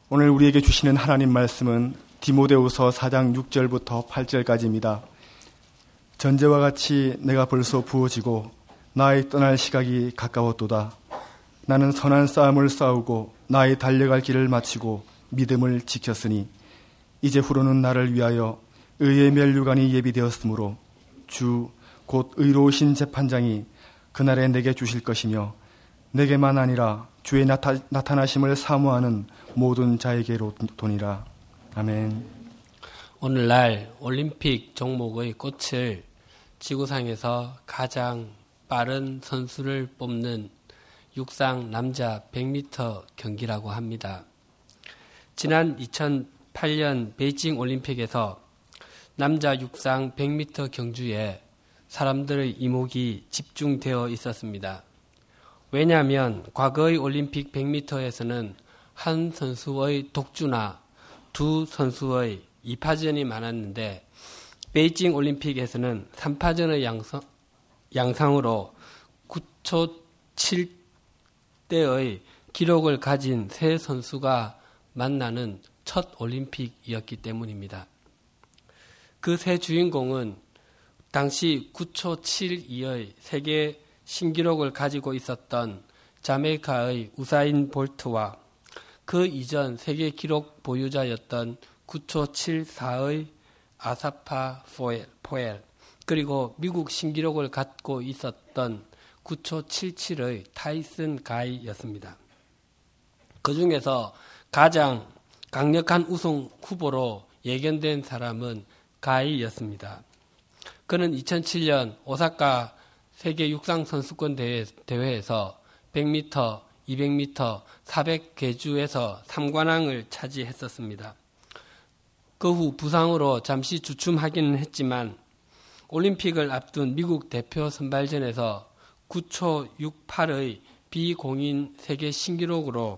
오늘 우리에게 주시는 하나님 말씀은 디모데후서 4장 6절부터 8절까지입니다. 전제와 같이 내가 벌써 부어지고 나의 떠날 시각이 가까웠도다. 나는 선한 싸움을 싸우고 나의 달려갈 길을 마치고 믿음을 지켰으니 이제후로는 나를 위하여 의의 면류관이 예비되었으므로 주 곧 의로우신 재판장이 그날에 내게 주실 것이며 내게만 아니라 주의 나타나심을 사모하는 모든 자에게로도니라. 아멘. 오늘날 올림픽 종목의 꽃을 지구상에서 가장 빠른 선수를 뽑는 육상 남자 100m 경기라고 합니다. 지난 2008년 베이징 올림픽에서 남자 육상 100m 경주에 사람들의 이목이 집중되어 있었습니다. 왜냐하면 과거의 올림픽 100m에서는 한 선수의 독주나 두 선수의 2파전이 많았는데 베이징 올림픽에서는 3파전의 양상으로 9초 7대의 기록을 가진 세 선수가 만나는 첫 올림픽이었기 때문입니다. 그 세 주인공은 당시 9초 72의 세계 신기록을 가지고 있었던 자메이카의 우사인 볼트와 그 이전 세계 기록 보유자였던 9초 74의 아사파 포엘 그리고 미국 신기록을 갖고 있었던 9초 77의 타이슨 가이였습니다. 그 중에서 가장 강력한 우승 후보로 예견된 사람은 가이였습니다. 그는 2007년 오사카 세계 육상 선수권 대회에서 100m, 200m, 400계주에서 3관왕을 차지했었습니다. 그 후 부상으로 잠시 주춤하기는 했지만 올림픽을 앞둔 미국 대표 선발전에서 9초 68의 비공인 세계 신기록을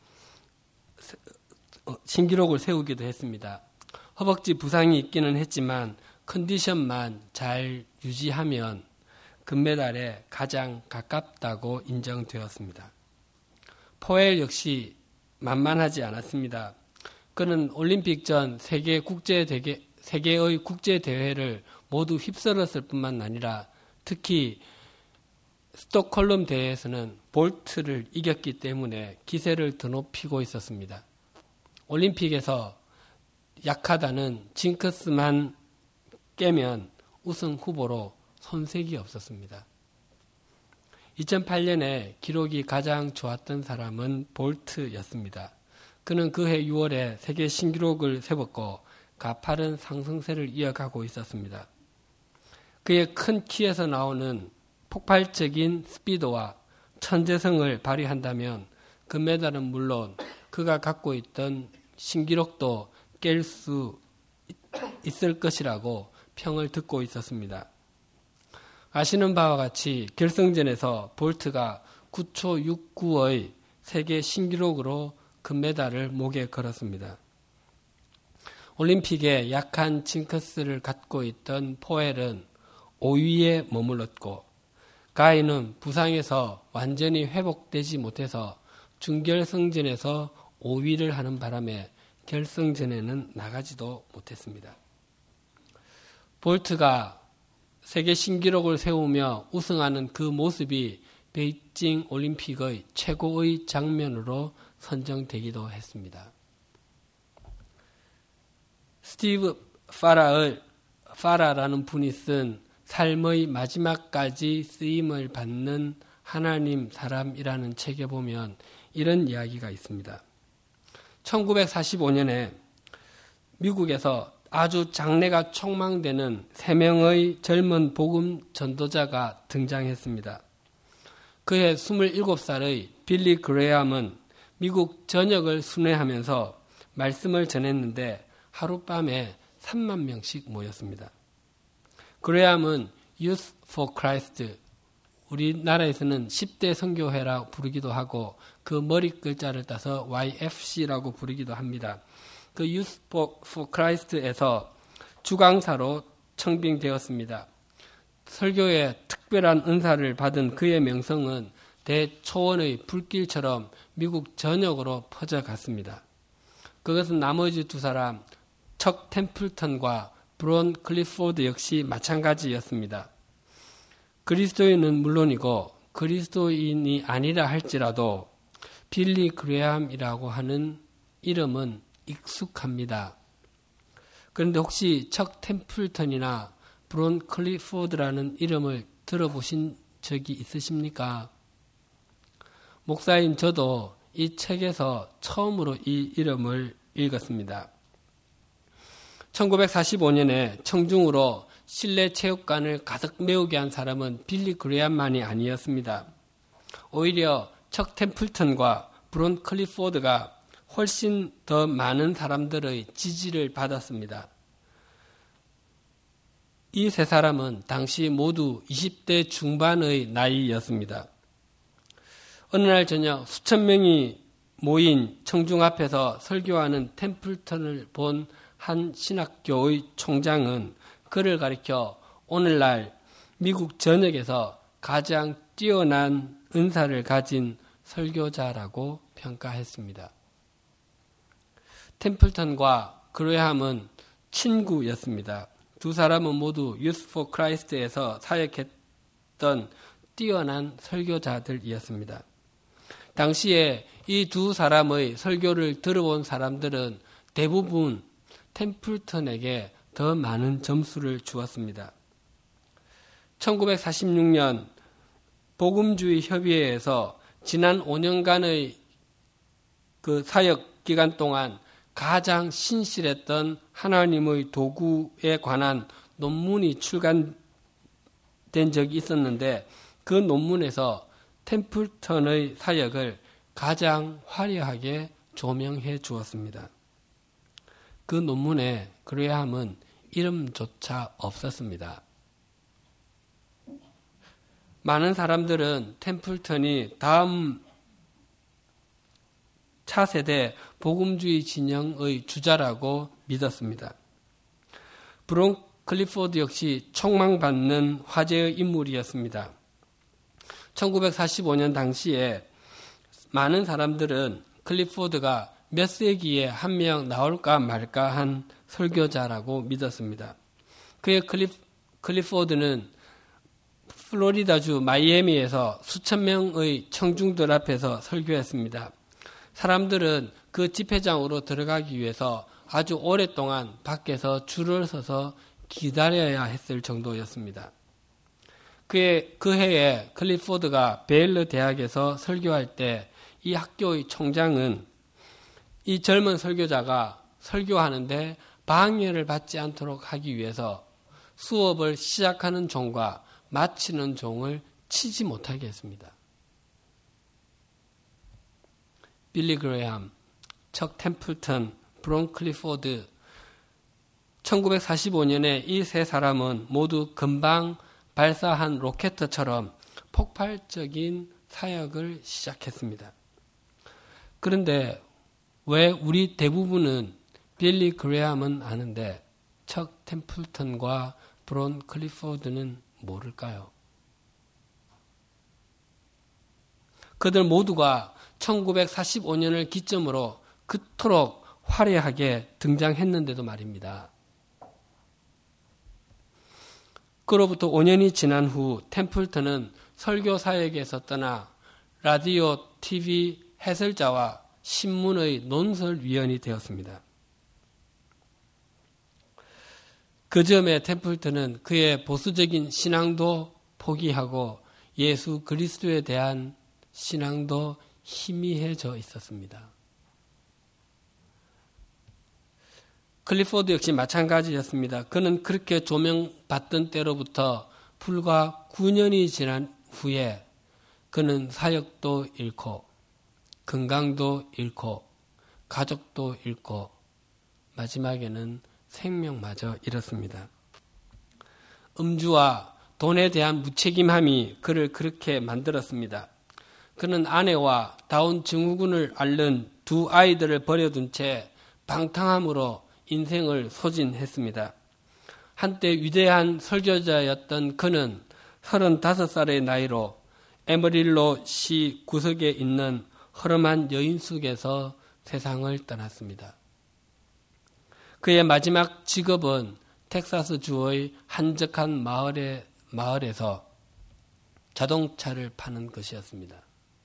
세우기도 했습니다. 허벅지 부상이 있기는 했지만 컨디션만 잘 유지하면 금메달에 가장 가깝다고 인정되었습니다. 포엘 역시 만만하지 않았습니다. 그는 올림픽 전 세계의 국제대회를 모두 휩쓸었을 뿐만 아니라 특히 스톡홀름 대회에서는 볼트를 이겼기 때문에 기세를 더 높이고 있었습니다. 올림픽에서 약하다는 징크스만 깨면 우승 후보로 손색이 없었습니다. 2008년에 기록이 가장 좋았던 사람은 볼트였습니다. 그는 그해 6월에 세계 신기록을 세웠고 가파른 상승세를 이어가고 있었습니다. 그의 큰 키에서 나오는 폭발적인 스피드와 천재성을 발휘한다면 금메달은 물론 그가 갖고 있던 신기록도 깰 수 있을 것이라고 평을 듣고 있었습니다. 아시는 바와 같이 결승전에서 볼트가 9초 69의 세계 신기록으로 금메달을 목에 걸었습니다. 올림픽에 약한 징크스를 갖고 있던 포엘은 5위에 머물렀고 가이는 부상에서 완전히 회복되지 못해서 준결승전에서 5위를 하는 바람에 결승전에는 나가지도 못했습니다. 볼트가 세계 신기록을 세우며 우승하는 그 모습이 베이징 올림픽의 최고의 장면으로 선정되기도 했습니다. 스티브 파라라는 분이 쓴 삶의 마지막까지 쓰임을 받는 하나님 사람이라는 책에 보면 이런 이야기가 있습니다. 1945년에 미국에서 아주 장래가 촉망되는 3명의 젊은 복음 전도자가 등장했습니다. 그해 27살의 빌리 그레함은 미국 전역을 순회하면서 말씀을 전했는데 하룻밤에 3만 명씩 모였습니다. 그레함은 Youth for Christ, 우리나라에서는 10대 선교회라 부르기도 하고 그 머리 글자를 따서 YFC라고 부르기도 합니다. 그 Youth for Christ에서 주강사로 청빙되었습니다. 설교에 특별한 은사를 받은 그의 명성은 대초원의 불길처럼 미국 전역으로 퍼져갔습니다. 그것은 나머지 두 사람, 척 템플턴과 브론 클리포드 역시 마찬가지였습니다. 그리스도인은 물론이고 그리스도인이 아니라 할지라도 빌리 그레함이라고 하는 이름은 익숙합니다. 그런데 혹시 척 템플턴이나 브론 클리포드라는 이름을 들어보신 적이 있으십니까? 목사인 저도 이 책에서 처음으로 이 이름을 읽었습니다. 1945년에 청중으로 실내 체육관을 가득 메우게 한 사람은 빌리 그레함만이 아니었습니다. 오히려 척 템플턴과 브론 클리포드가 훨씬 더 많은 사람들의 지지를 받았습니다. 이 세 사람은 당시 모두 20대 중반의 나이였습니다. 어느 날 저녁 수천 명이 모인 청중 앞에서 설교하는 템플턴을 본 한 신학교의 총장은 그를 가리켜 오늘날 미국 전역에서 가장 뛰어난 은사를 가진 설교자라고 평가했습니다. 템플턴과 그레함은 친구였습니다. 두 사람은 모두 Youth for Christ에서 사역했던 뛰어난 설교자들이었습니다. 당시에 이 두 사람의 설교를 들어본 사람들은 대부분 템플턴에게 더 많은 점수를 주었습니다. 1946년 복음주의 협의회에서 지난 5년간의 그 사역 기간 동안 가장 신실했던 하나님의 도구에 관한 논문이 출간된 적이 있었는데 그 논문에서 템플턴의 사역을 가장 화려하게 조명해 주었습니다. 그 논문에 그레함은 이름조차 없었습니다. 많은 사람들은 템플턴이 다음 차세대 복음주의 진영의 주자라고 믿었습니다. 브론 클리포드 역시 촉망받는 화제의 인물이었습니다. 1945년 당시에 많은 사람들은 클리포드가 몇 세기에 한 명 나올까 말까 한 설교자라고 믿었습니다. 그의 클리포드는 플로리다주 마이애미에서 수천 명의 청중들 앞에서 설교했습니다. 사람들은 그 집회장으로 들어가기 위해서 아주 오랫동안 밖에서 줄을 서서 기다려야 했을 정도였습니다. 그 해에 클리포드가 베일러 대학에서 설교할 때 이 학교의 총장은 이 젊은 설교자가 설교하는데 방해를 받지 않도록 하기 위해서 수업을 시작하는 종과 마치는 종을 치지 못하게 했습니다. 빌리 그레함, 척 템플턴, 브론 클리포드 1945년에 이 세 사람은 모두 금방 발사한 로켓처럼 폭발적인 사역을 시작했습니다. 그런데 왜 우리 대부분은 빌리 그레함은 아는데 척 템플턴과 브론 클리포드는 모를까요? 그들 모두가 1945년을 기점으로 그토록 화려하게 등장했는데도 말입니다. 그로부터 5년이 지난 후 템플턴은 설교 사역에서 떠나 라디오, TV 해설자와 신문의 논설위원이 되었습니다. 그 점에 템플턴은 그의 보수적인 신앙도 포기하고 예수 그리스도에 대한 신앙도 희미해져 있었습니다. 클리포드 역시 마찬가지였습니다. 그는 그렇게 조명받던 때로부터 불과 9년이 지난 후에 그는 사역도 잃고 건강도 잃고 가족도 잃고 마지막에는 생명마저 잃었습니다. 음주와 돈에 대한 무책임함이 그를 그렇게 만들었습니다. 그는 아내와 다운 증후군을 앓는 두 아이들을 버려둔 채 방탕함으로 인생을 소진했습니다. 한때 위대한 설교자였던 그는 35살의 나이로 에머릴로 시 구석에 있는 허름한 여인숙에서 세상을 떠났습니다. 그의 마지막 직업은 텍사스 주의 한적한 마을에서 자동차를 파는 것이었습니다.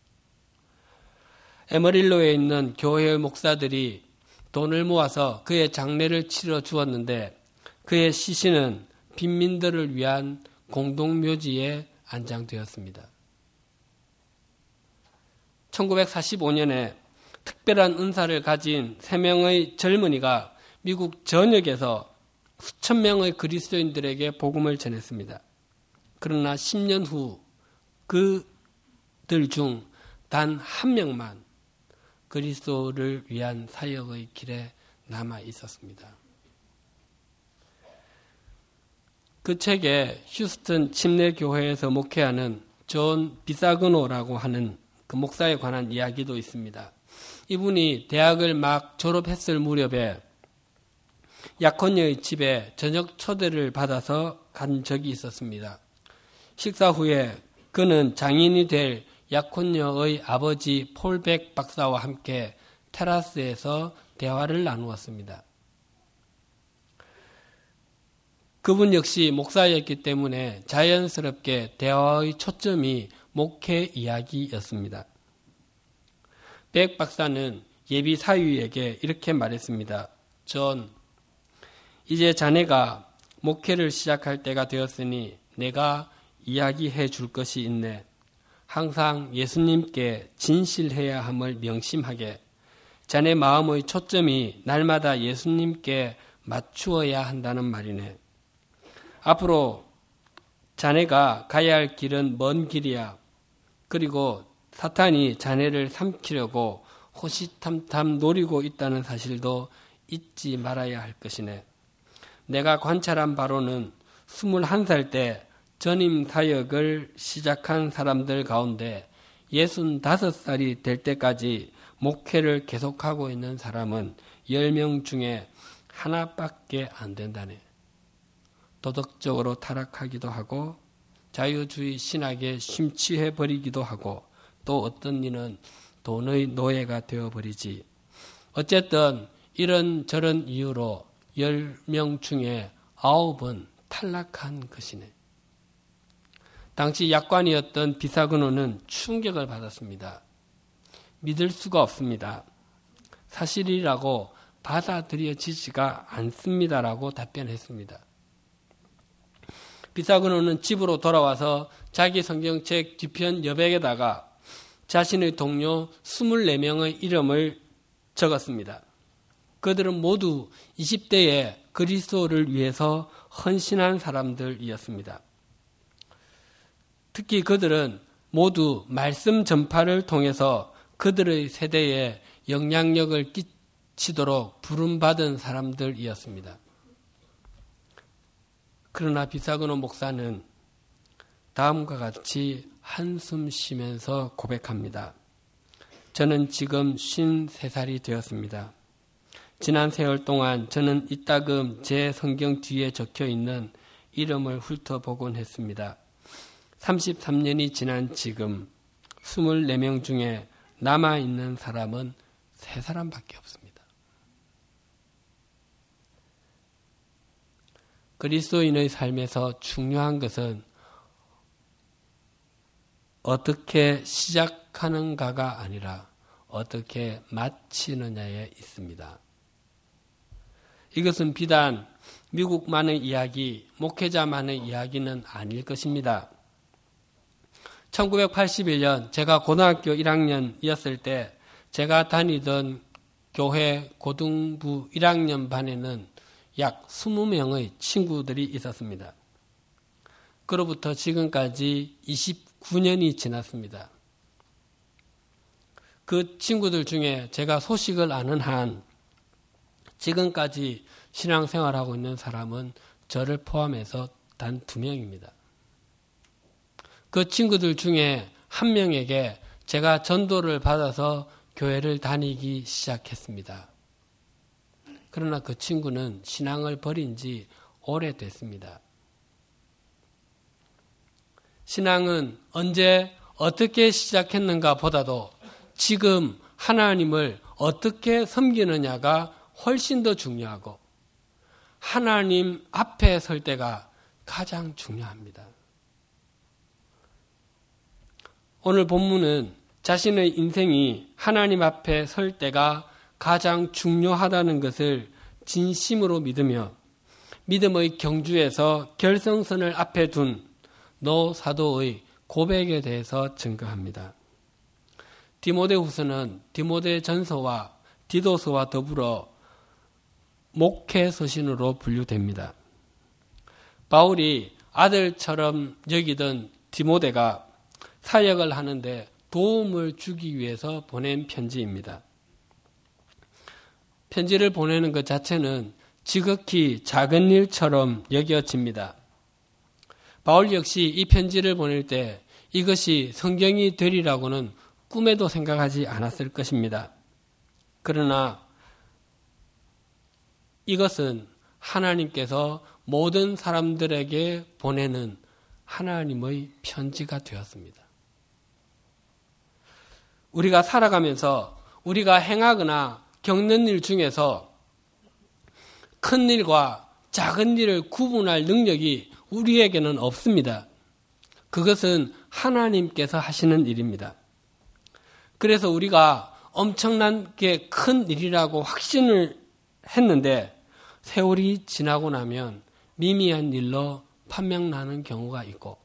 에머릴로에 있는 교회의 목사들이 돈을 모아서 그의 장례를 치러 주었는데 그의 시신은 빈민들을 위한 공동묘지에 안장되었습니다. 1945년에 특별한 은사를 가진 3명의 젊은이가 미국 전역에서 수천 명의 그리스도인들에게 복음을 전했습니다. 그러나 10년 후 그들 중 단 한 명만 그리스도를 위한 사역의 길에 남아 있었습니다. 그 책에 휴스턴 침례교회에서 목회하는 존 비사그노라고 하는 그 목사에 관한 이야기도 있습니다. 이분이 대학을 막 졸업했을 무렵에 약혼녀의 집에 저녁 초대를 받아서 간 적이 있었습니다. 식사 후에 그는 장인이 될 약혼녀의 아버지 폴백 박사와 함께 테라스에서 대화를 나누었습니다. 그분 역시 목사였기 때문에 자연스럽게 대화의 초점이 목회 이야기였습니다. 백 박사는 예비 사위에게 이렇게 말했습니다. 존, 이제 자네가 목회를 시작할 때가 되었으니 내가 이야기해 줄 것이 있네. 항상 예수님께 진실해야 함을 명심하게. 자네 마음의 초점이 날마다 예수님께 맞추어야 한다는 말이네. 앞으로 자네가 가야 할 길은 먼 길이야. 그리고 사탄이 자네를 삼키려고 호시탐탐 노리고 있다는 사실도 잊지 말아야 할 것이네. 내가 관찰한 바로는 21살 때 전임 사역을 시작한 사람들 가운데 65살이 될 때까지 목회를 계속하고 있는 사람은 10명 중에 하나밖에 안 된다네. 도덕적으로 타락하기도 하고 자유주의 신학에 심취해버리기도 하고 또 어떤 이는 돈의 노예가 되어버리지. 어쨌든 이런저런 이유로 10명 중에 9은 탈락한 것이네. 당시 약관이었던 비사그노는 충격을 받았습니다. 믿을 수가 없습니다. 사실이라고 받아들여지지가 않습니다라고 답변했습니다. 비사그노는 집으로 돌아와서 자기 성경책 뒤편 여백에다가 자신의 동료 24명의 이름을 적었습니다. 그들은 모두 20대에 그리스도를 위해서 헌신한 사람들이었습니다. 특히 그들은 모두 말씀 전파를 통해서 그들의 세대에 영향력을 끼치도록 부름받은 사람들이었습니다. 그러나 비사그노 목사는 다음과 같이 한숨 쉬면서 고백합니다. 저는 지금 53살이 되었습니다. 지난 세월 동안 저는 이따금 제 성경 뒤에 적혀있는 이름을 훑어보곤 했습니다. 33년이 지난 지금 24명 중에 남아있는 사람은 3사람밖에 없습니다. 그리스도인의 삶에서 중요한 것은 어떻게 시작하는가가 아니라 어떻게 마치느냐에 있습니다. 이것은 비단 미국만의 이야기, 목회자만의 이야기는 아닐 것입니다. 1981년 제가 고등학교 1학년이었을 때 제가 다니던 교회 고등부 1학년 반에는 약 20명의 친구들이 있었습니다. 그로부터 지금까지 29년이 지났습니다. 그 친구들 중에 제가 소식을 아는 한 지금까지 신앙생활하고 있는 사람은 저를 포함해서 단 2명입니다. 그 친구들 중에 한 명에게 제가 전도를 받아서 교회를 다니기 시작했습니다. 그러나 그 친구는 신앙을 버린 지 오래됐습니다. 신앙은 언제 어떻게 시작했는가 보다도 지금 하나님을 어떻게 섬기느냐가 훨씬 더 중요하고 하나님 앞에 설 때가 가장 중요합니다. 오늘 본문은 자신의 인생이 하나님 앞에 설 때가 가장 중요하다는 것을 진심으로 믿으며 믿음의 경주에서 결성선을 앞에 둔 노 사도의 고백에 대해서 증거합니다. 디모데후서는 디모데전서와 디도서와 더불어 목회 서신으로 분류됩니다. 바울이 아들처럼 여기던 디모데가 사역을 하는데 도움을 주기 위해서 보낸 편지입니다. 편지를 보내는 것 자체는 지극히 작은 일처럼 여겨집니다. 바울 역시 이 편지를 보낼 때 이것이 성경이 되리라고는 꿈에도 생각하지 않았을 것입니다. 그러나 이것은 하나님께서 모든 사람들에게 보내는 하나님의 편지가 되었습니다. 우리가 살아가면서 우리가 행하거나 겪는 일 중에서 큰 일과 작은 일을 구분할 능력이 우리에게는 없습니다. 그것은 하나님께서 하시는 일입니다. 그래서 우리가 엄청나게 큰 일이라고 확신을 했는데 세월이 지나고 나면 미미한 일로 판명나는 경우가 있고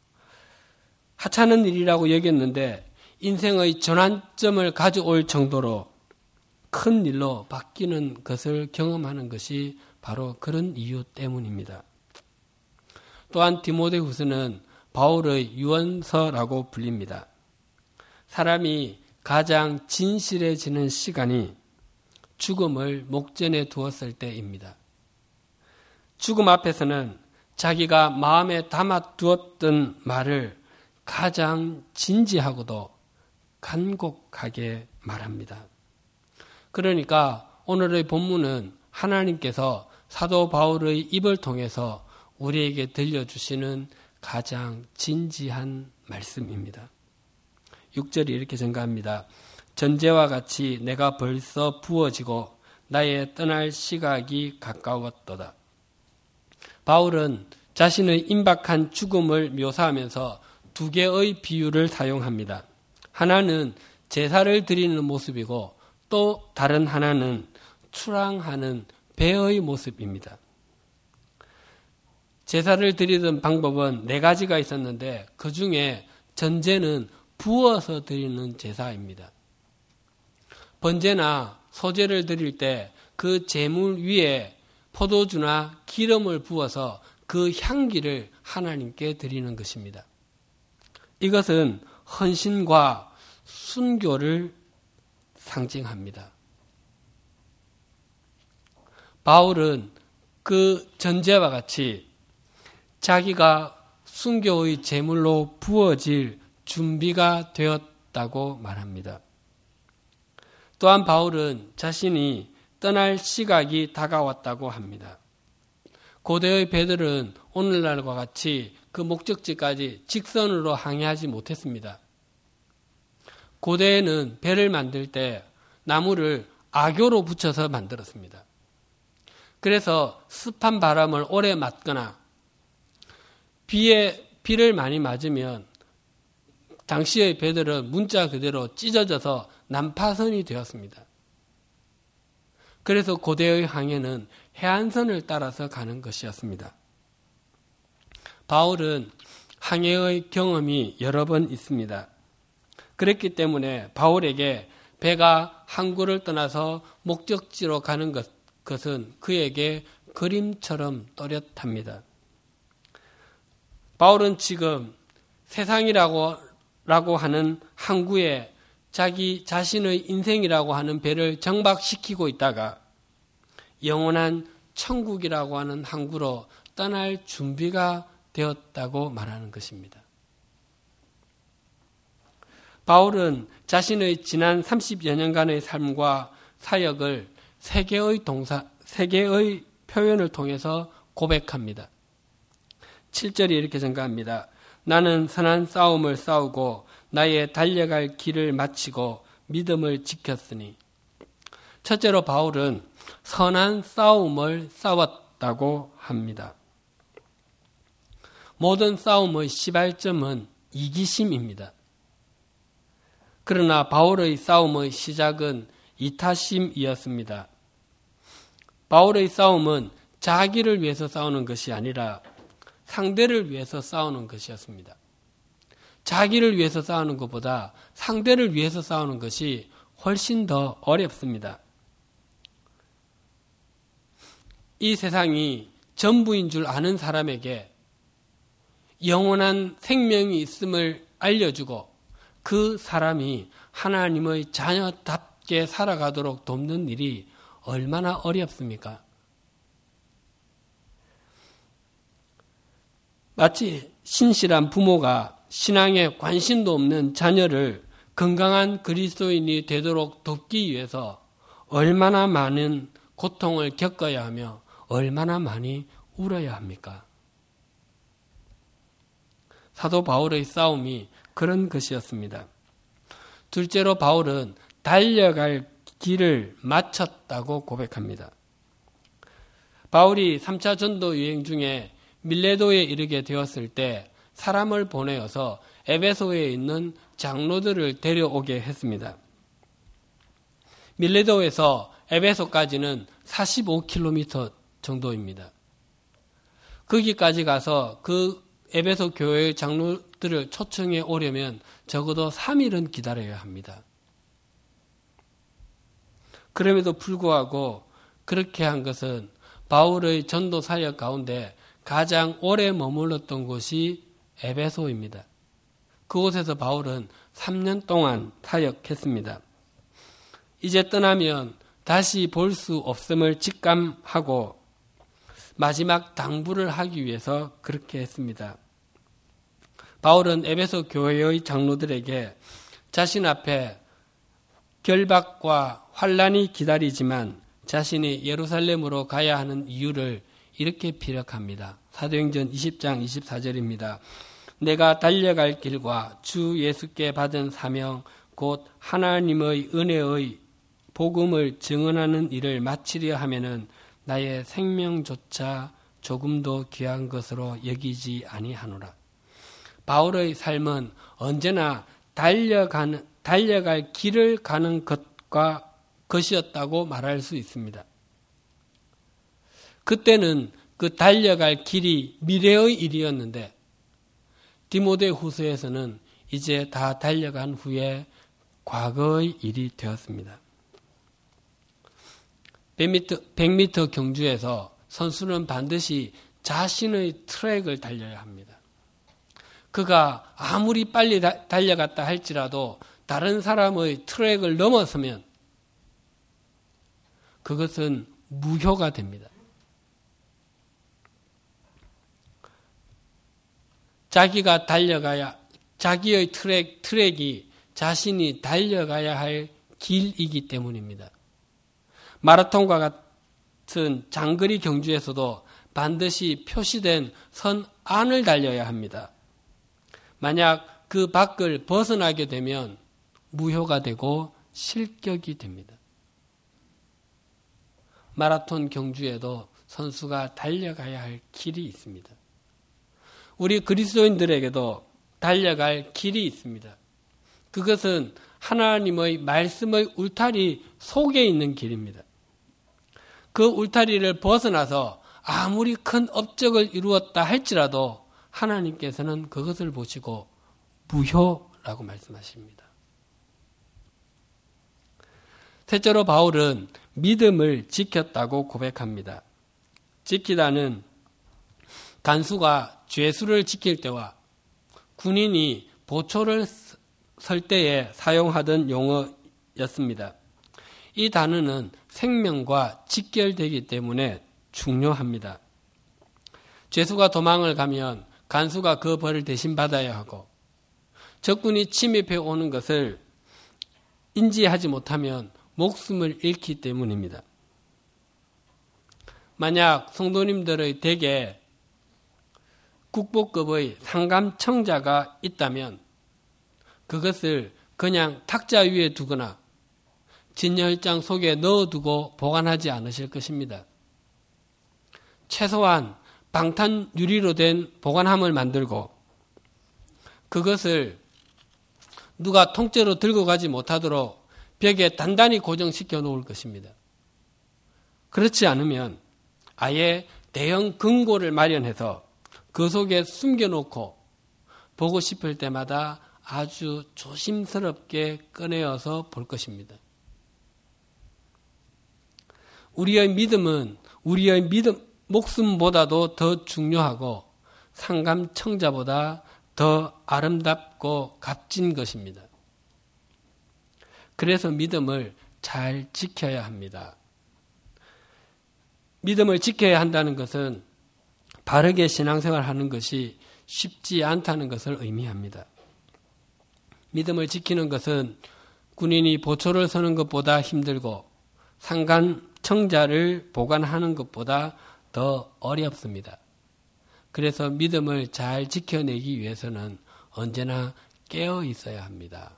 하찮은 일이라고 여겼는데 인생의 전환점을 가져올 정도로 큰 일로 바뀌는 것을 경험하는 것이 바로 그런 이유 때문입니다. 또한 디모데후서는 바울의 유언서라고 불립니다. 사람이 가장 진실해지는 시간이 죽음을 목전에 두었을 때입니다. 죽음 앞에서는 자기가 마음에 담아두었던 말을 가장 진지하고도 간곡하게 말합니다. 그러니까 오늘의 본문은 하나님께서 사도 바울의 입을 통해서 우리에게 들려주시는 가장 진지한 말씀입니다. 6절이 이렇게 증가합니다. 전제와 같이 내가 벌써 부어지고 나의 떠날 시각이 가까웠도다. 바울은 자신의 임박한 죽음을 묘사하면서 두 개의 비유를 사용합니다. 하나는 제사를 드리는 모습이고 또 다른 하나는 출항하는 배의 모습입니다. 제사를 드리던 방법은 4가지가 있었는데 그 중에 전제는 부어서 드리는 제사입니다. 번제나 소제를 드릴 때 그 제물 위에 포도주나 기름을 부어서 그 향기를 하나님께 드리는 것입니다. 이것은 헌신과 순교를 상징합니다. 바울은 그 전제와 같이 자기가 순교의 제물로 부어질 준비가 되었다고 말합니다. 또한 바울은 자신이 떠날 시각이 다가왔다고 합니다. 고대의 배들은 오늘날과 같이 그 목적지까지 직선으로 항해하지 못했습니다. 고대에는 배를 만들 때 나무를 악교로 붙여서 만들었습니다. 그래서 습한 바람을 오래 맞거나 비를 많이 맞으면 당시의 배들은 문자 그대로 찢어져서 난파선이 되었습니다. 그래서 고대의 항해는 해안선을 따라서 가는 것이었습니다. 바울은 항해의 경험이 여러 번 있습니다. 그랬기 때문에 바울에게 배가 항구를 떠나서 목적지로 가는 것은 그에게 그림처럼 또렷합니다. 바울은 지금 세상이라고 하는 항구에 자기 자신의 인생이라고 하는 배를 정박시키고 있다가 영원한 천국이라고 하는 항구로 떠날 준비가 되었다고 말하는 것입니다. 바울은 자신의 지난 30여 년간의 삶과 사역을 세 개의 표현을 통해서 고백합니다. 7절이 이렇게 증가합니다. 나는 선한 싸움을 싸우고 나의 달려갈 길을 마치고 믿음을 지켰으니. 첫째로 바울은 선한 싸움을 있다고 합니다. 모든 싸움의 시발점은 이기심입니다. 그러나 바울의 싸움의 시작은 이타심이었습니다. 바울의 싸움은 자기를 위해서 싸우는 것이 아니라 상대를 위해서 싸우는 것이었습니다. 자기를 위해서 싸우는 것보다 상대를 위해서 싸우는 것이 훨씬 더 어렵습니다. 이 세상이 전부인 줄 아는 사람에게 영원한 생명이 있음을 알려주고 그 사람이 하나님의 자녀답게 살아가도록 돕는 일이 얼마나 어렵습니까? 마치 신실한 부모가 신앙에 관심도 없는 자녀를 건강한 그리스도인이 되도록 돕기 위해서 얼마나 많은 고통을 겪어야 하며 얼마나 많이 울어야 합니까? 사도 바울의 싸움이 그런 것이었습니다. 둘째로 바울은 달려갈 길을 마쳤다고 고백합니다. 바울이 3차 전도 여행 중에 밀레도에 이르게 되었을 때 사람을 보내어서 에베소에 있는 장로들을 데려오게 했습니다. 밀레도에서 에베소까지는 45km 정도입니다. 거기까지 가서 그 에베소 교회의 장로들을 초청해 오려면 적어도 3일은 기다려야 합니다. 그럼에도 불구하고 그렇게 한 것은 바울의 전도 사역 가운데 가장 오래 머물렀던 곳이 에베소입니다. 그곳에서 바울은 3년 동안 사역했습니다. 이제 떠나면 다시 볼 수 없음을 직감하고 마지막 당부를 하기 위해서 그렇게 했습니다. 바울은 에베소 교회의 장로들에게 자신 앞에 결박과 환란이 기다리지만 자신이 예루살렘으로 가야 하는 이유를 이렇게 피력합니다. 사도행전 20장 24절입니다. 내가 달려갈 길과 주 예수께 받은 사명 곧 하나님의 은혜의 복음을 증언하는 일을 마치려 하면은 나의 생명조차 조금도 귀한 것으로 여기지 아니하노라. 바울의 삶은 언제나 달려갈 길을 가는 것이었다고 말할 수 있습니다. 그때는 그 달려갈 길이 미래의 일이었는데 디모데후서에서는 이제 다 달려간 후에 과거의 일이 되었습니다. 100m 경주에서 선수는 반드시 자신의 트랙을 달려야 합니다. 그가 아무리 빨리 달려갔다 할지라도 다른 사람의 트랙을 넘어서면 그것은 무효가 됩니다. 자기가 달려가야, 자기의 트랙이 자신이 달려가야 할 길이기 때문입니다. 마라톤과 같은 장거리 경주에서도 반드시 표시된 선 안을 달려야 합니다. 만약 그 밖을 벗어나게 되면 무효가 되고 실격이 됩니다. 마라톤 경주에도 선수가 달려가야 할 길이 있습니다. 우리 그리스도인들에게도 달려갈 길이 있습니다. 그것은 하나님의 말씀의 울타리 속에 있는 길입니다. 그 울타리를 벗어나서 아무리 큰 업적을 이루었다 할지라도 하나님께서는 그것을 보시고 무효라고 말씀하십니다. 셋째로 바울은 믿음을 지켰다고 고백합니다. 지키다는 간수가 죄수를 지킬 때와 군인이 보초를 설 때에 사용하던 용어였습니다. 이 단어는 생명과 직결되기 때문에 중요합니다. 죄수가 도망을 가면 간수가 그 벌을 대신 받아야 하고 적군이 침입해 오는 것을 인지하지 못하면 목숨을 잃기 때문입니다. 만약 성도님들의 댁에 국보급의 상감청자가 있다면 그것을 그냥 탁자 위에 두거나 진열장 속에 넣어두고 보관하지 않으실 것입니다. 최소한 방탄 유리로 된 보관함을 만들고 그것을 누가 통째로 들고 가지 못하도록 벽에 단단히 고정시켜 놓을 것입니다. 그렇지 않으면 아예 대형 금고를 마련해서 그 속에 숨겨놓고 보고 싶을 때마다 아주 조심스럽게 꺼내어서 볼 것입니다. 우리의 믿음은 우리의 목숨보다도 더 중요하고 상감청자보다 더 아름답고 값진 것입니다. 그래서 믿음을 잘 지켜야 합니다. 믿음을 지켜야 한다는 것은 바르게 신앙생활하는 것이 쉽지 않다는 것을 의미합니다. 믿음을 지키는 것은 군인이 보초를 서는 것보다 힘들고 상관청자를 보관하는 것보다 더 어렵습니다. 그래서 믿음을 잘 지켜내기 위해서는 언제나 깨어 있어야 합니다.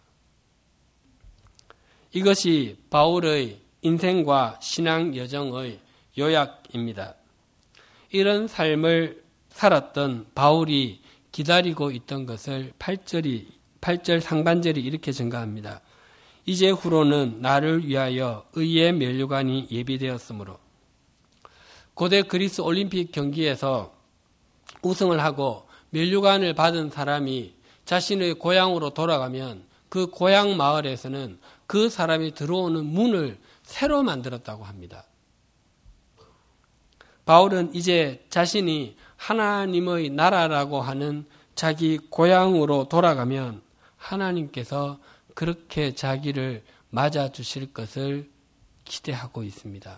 이것이 바울의 인생과 신앙 여정의 요약입니다. 이런 삶을 살았던 바울이 기다리고 있던 것을 8절 상반절이 이렇게 증가합니다. 이제 후로는 나를 위하여 의의 면류관이 예비되었으므로. 고대 그리스 올림픽 경기에서 우승을 하고 면류관을 받은 사람이 자신의 고향으로 돌아가면 그 고향 마을에서는 그 사람이 들어오는 문을 새로 만들었다고 합니다. 바울은 이제 자신이 하나님의 나라라고 하는 자기 고향으로 돌아가면 하나님께서 그렇게 자기를 맞아주실 것을 기대하고 있습니다.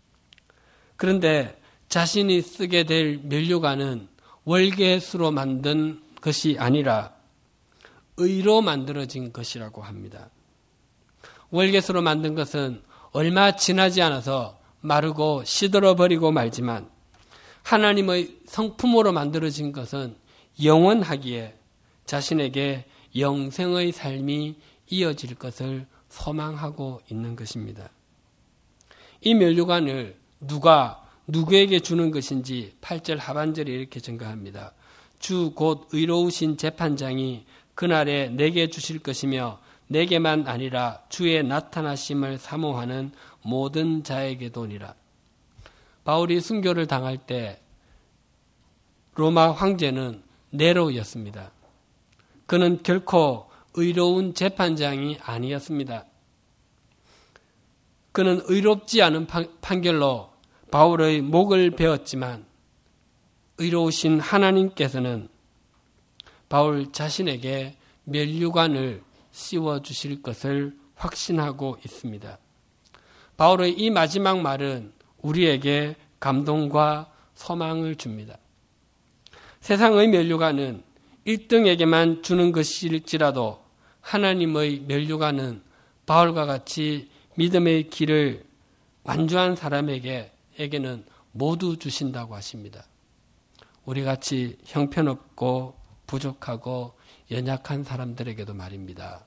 그런데 자신이 쓰게 될 면류관은 월계수로 만든 것이 아니라 의로 만들어진 것이라고 합니다. 월계수로 만든 것은 얼마 지나지 않아서 마르고 시들어버리고 말지만 하나님의 성품으로 만들어진 것은 영원하기에 자신에게 영생의 삶이 이어질 것을 소망하고 있는 것입니다. 이 면류관을 누가 누구에게 주는 것인지 8절 하반절에 이렇게 증가합니다. 주 곧 의로우신 재판장이 그날에 내게 주실 것이며 내게만 아니라 주의 나타나심을 사모하는 모든 자에게도니라. 바울이 순교를 당할 때 로마 황제는 네로였습니다. 그는 결코 의로운 재판장이 아니었습니다. 그는 의롭지 않은 판결로 바울의 목을 베었지만 의로우신 하나님께서는 바울 자신에게 면류관을 씌워주실 것을 확신하고 있습니다. 바울의 이 마지막 말은 우리에게 감동과 소망을 줍니다. 세상의 면류관은 1등에게만 주는 것일지라도 하나님의 면류관은 바울과 같이 믿음의 길을 완주한 사람에게는 모두 주신다고 하십니다. 우리같이 형편없고 부족하고 연약한 사람들에게도 말입니다.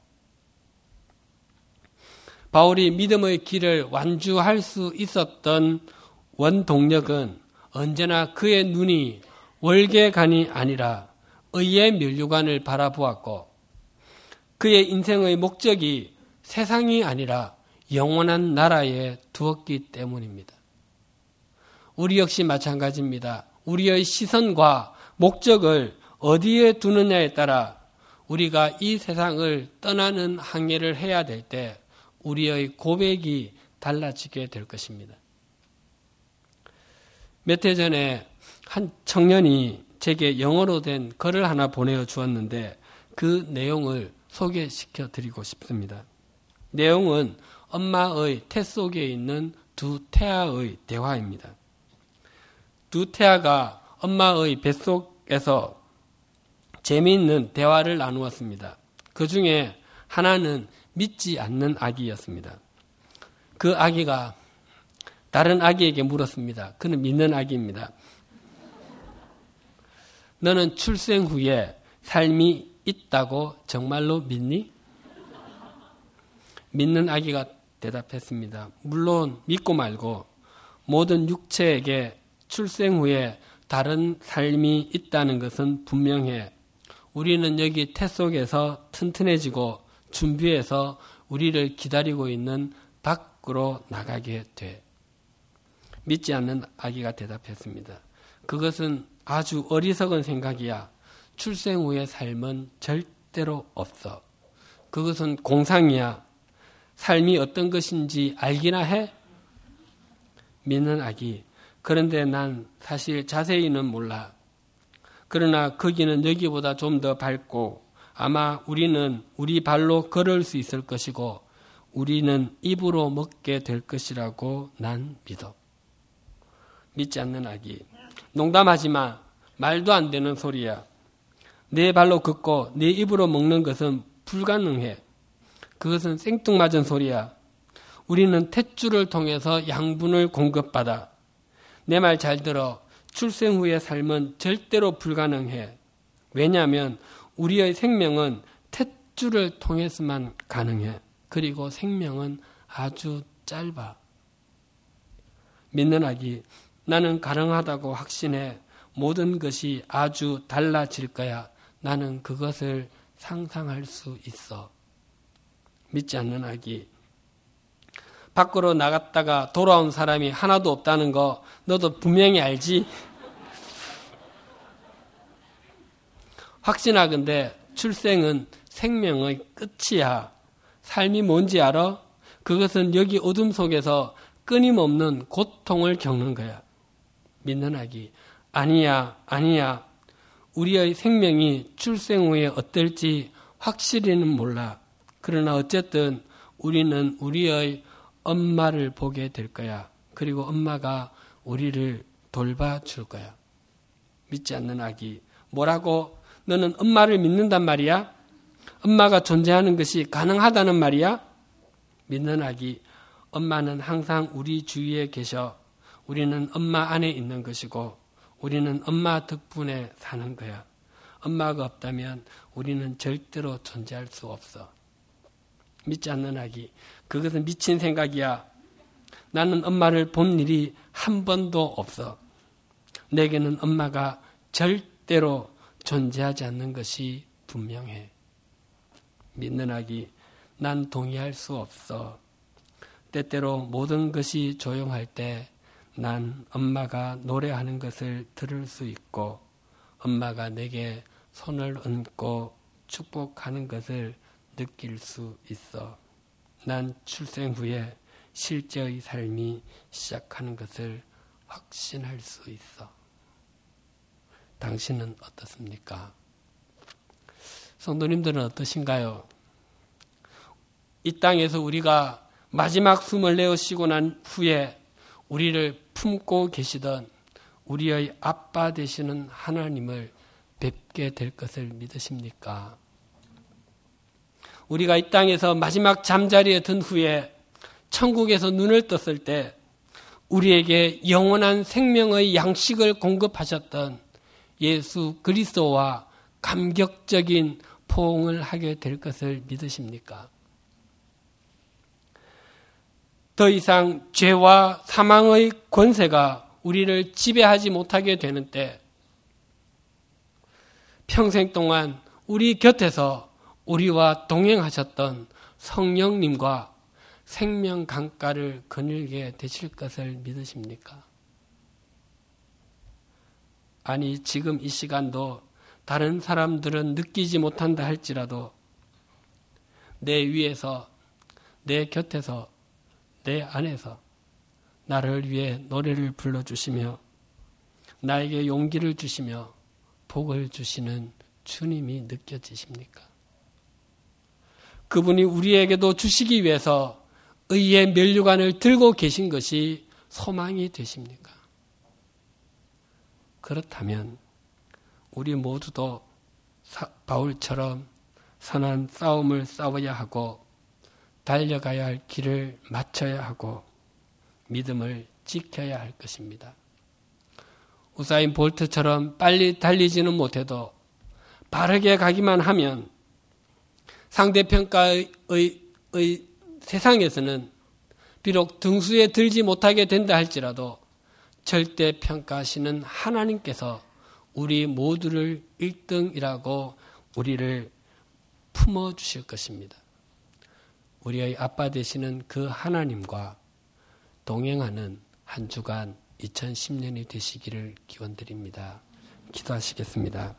바울이 믿음의 길을 완주할 수 있었던 원동력은 언제나 그의 눈이 월계관이 아니라 의의 면류관을 바라보았고 그의 인생의 목적이 세상이 아니라 영원한 나라에 두었기 때문입니다. 우리 역시 마찬가지입니다. 우리의 시선과 목적을 어디에 두느냐에 따라 우리가 이 세상을 떠나는 항해를 해야 될 때 우리의 고백이 달라지게 될 것입니다. 몇 해 전에 한 청년이 제게 영어로 된 글을 하나 보내주었는데 그 내용을 소개시켜 드리고 싶습니다. 내용은 엄마의 태 속에 있는 두 태아의 대화입니다. 두 태아가 엄마의 뱃속에서 재미있는 대화를 나누었습니다. 그 중에 하나는 믿지 않는 아기였습니다. 그 아기가 다른 아기에게 물었습니다. 그는 믿는 아기입니다. 너는 출생 후에 삶이 있다고 정말로 믿니? 믿는 아기가 대답했습니다. 물론 믿고 말고 모든 육체에게 출생 후에 다른 삶이 있다는 것은 분명해. 우리는 여기 태 속에서 튼튼해지고 준비해서 우리를 기다리고 있는 밖으로 나가게 돼. 믿지 않는 아기가 대답했습니다. 그것은 아주 어리석은 생각이야. 출생 후의 삶은 절대로 없어. 그것은 공상이야. 삶이 어떤 것인지 알기나 해? 믿는 아기. 그런데 난 사실 자세히는 몰라. 그러나 거기는 여기보다 좀 더 밝고 아마 우리는 우리 발로 걸을 수 있을 것이고 우리는 입으로 먹게 될 것이라고 난 믿어. 믿지 않는 아기. 농담하지 마. 말도 안 되는 소리야. 내 발로 걷고 내 입으로 먹는 것은 불가능해. 그것은 생뚱맞은 소리야. 우리는 탯줄을 통해서 양분을 공급받아. 내 말 잘 들어. 출생 후의 삶은 절대로 불가능해. 왜냐하면 우리의 생명은 탯줄을 통해서만 가능해. 그리고 생명은 아주 짧아. 믿는 아기, 나는 가능하다고 확신해. 모든 것이 아주 달라질 거야. 나는 그것을 상상할 수 있어. 믿지 않는 아기, 밖으로 나갔다가 돌아온 사람이 하나도 없다는 거 너도 분명히 알지? 확신하건대 출생은 생명의 끝이야. 삶이 뭔지 알아? 그것은 여기 어둠 속에서 끊임없는 고통을 겪는 거야. 믿는 아기, 아니야. 우리의 생명이 출생 후에 어떨지 확실히는 몰라. 그러나 어쨌든 우리는 우리의 엄마를 보게 될 거야. 그리고 엄마가 우리를 돌봐줄 거야. 믿지 않는 아기, 뭐라고? 너는 엄마를 믿는단 말이야? 엄마가 존재하는 것이 가능하다는 말이야? 믿는 아기, 엄마는 항상 우리 주위에 계셔. 우리는 엄마 안에 있는 것이고 우리는 엄마 덕분에 사는 거야. 엄마가 없다면 우리는 절대로 존재할 수 없어. 믿지 않는 아기, 그것은 미친 생각이야. 나는 엄마를 본 일이 한 번도 없어. 내게는 엄마가 절대로 존재하지 않는 것이 분명해. 믿는 아기, 난 동의할 수 없어. 때때로 모든 것이 조용할 때 난 엄마가 노래하는 것을 들을 수 있고 엄마가 내게 손을 얹고 축복하는 것을 느낄 수 있어. 난 출생 후에 실제의 삶이 시작하는 것을 확신할 수 있어. 당신은 어떻습니까? 성도님들은 어떠신가요? 이 땅에서 우리가 마지막 숨을 내어 쉬고 난 후에 우리를 품고 계시던 우리의 아빠 되시는 하나님을 뵙게 될 것을 믿으십니까? 우리가 이 땅에서 마지막 잠자리에 든 후에 천국에서 눈을 떴을 때 우리에게 영원한 생명의 양식을 공급하셨던 예수 그리스도와 감격적인 포옹을 하게 될 것을 믿으십니까? 더 이상 죄와 사망의 권세가 우리를 지배하지 못하게 되는 때 평생 동안 우리 곁에서 우리와 동행하셨던 성령님과 생명 강가를 거닐게 되실 것을 믿으십니까? 아니, 지금 이 시간도 다른 사람들은 느끼지 못한다 할지라도 내 위에서, 내 곁에서, 내 안에서 나를 위해 노래를 불러주시며 나에게 용기를 주시며 복을 주시는 주님이 느껴지십니까? 그분이 우리에게도 주시기 위해서 의의 면류관을 들고 계신 것이 소망이 되십니까? 그렇다면 우리 모두도 바울처럼 선한 싸움을 싸워야 하고 달려가야 할 길을 맞춰야 하고 믿음을 지켜야 할 것입니다. 우사인 볼트처럼 빨리 달리지는 못해도 바르게 가기만 하면 상대평가의 세상에서는 비록 등수에 들지 못하게 된다 할지라도 절대 평가하시는 하나님께서 우리 모두를 1등이라고 우리를 품어주실 것입니다. 우리의 아빠 되시는 그 하나님과 동행하는 한 주간 2010년이 되시기를 기원드립니다. 기도하시겠습니다.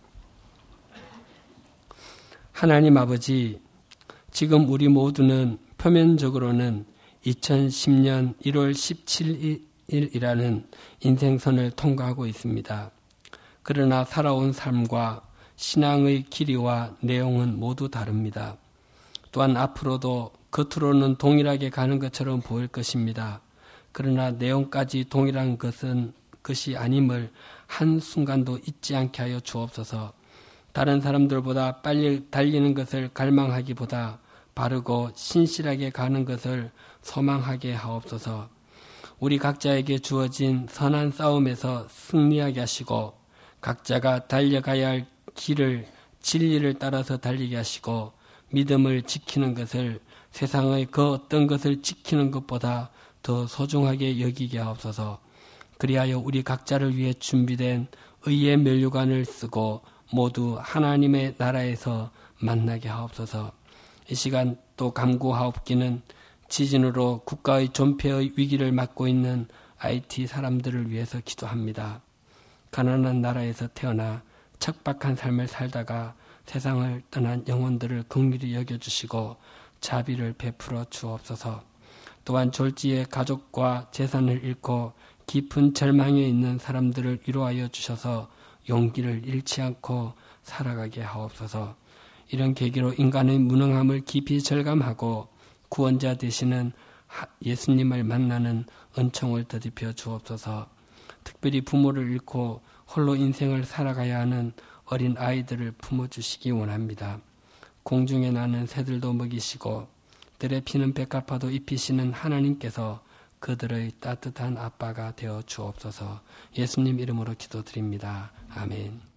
하나님 아버지, 지금 우리 모두는 표면적으로는 2010년 1월 17일이라는 인생선을 통과하고 있습니다. 그러나 살아온 삶과 신앙의 길이와 내용은 모두 다릅니다. 또한 앞으로도 겉으로는 동일하게 가는 것처럼 보일 것입니다. 그러나 내용까지 동일한 것이 아님을 한순간도 잊지 않게 하여 주옵소서. 다른 사람들보다 빨리 달리는 것을 갈망하기보다 바르고 신실하게 가는 것을 소망하게 하옵소서. 우리 각자에게 주어진 선한 싸움에서 승리하게 하시고 각자가 달려가야 할 길을 진리를 따라서 달리게 하시고 믿음을 지키는 것을 세상의 그 어떤 것을 지키는 것보다 더 소중하게 여기게 하옵소서. 그리하여 우리 각자를 위해 준비된 의의 면류관을 쓰고 모두 하나님의 나라에서 만나게 하옵소서. 이 시간 또 간구하옵기는 지진으로 국가의 존폐의 위기를 맞고 있는 IT 사람들을 위해서 기도합니다. 가난한 나라에서 태어나 척박한 삶을 살다가 세상을 떠난 영혼들을 긍휼히 여겨주시고 자비를 베풀어 주옵소서. 또한 졸지에 가족과 재산을 잃고 깊은 절망에 있는 사람들을 위로하여 주셔서 용기를 잃지 않고 살아가게 하옵소서. 이런 계기로 인간의 무능함을 깊이 절감하고 구원자 되시는 예수님을 만나는 은총을 더딥혀 주옵소서. 특별히 부모를 잃고 홀로 인생을 살아가야 하는 어린 아이들을 품어주시기 원합니다. 공중에 나는 새들도 먹이시고 들에 피는 백합화도 입히시는 하나님께서 그들의 따뜻한 아빠가 되어 주옵소서. 예수님 이름으로 기도드립니다. 아멘.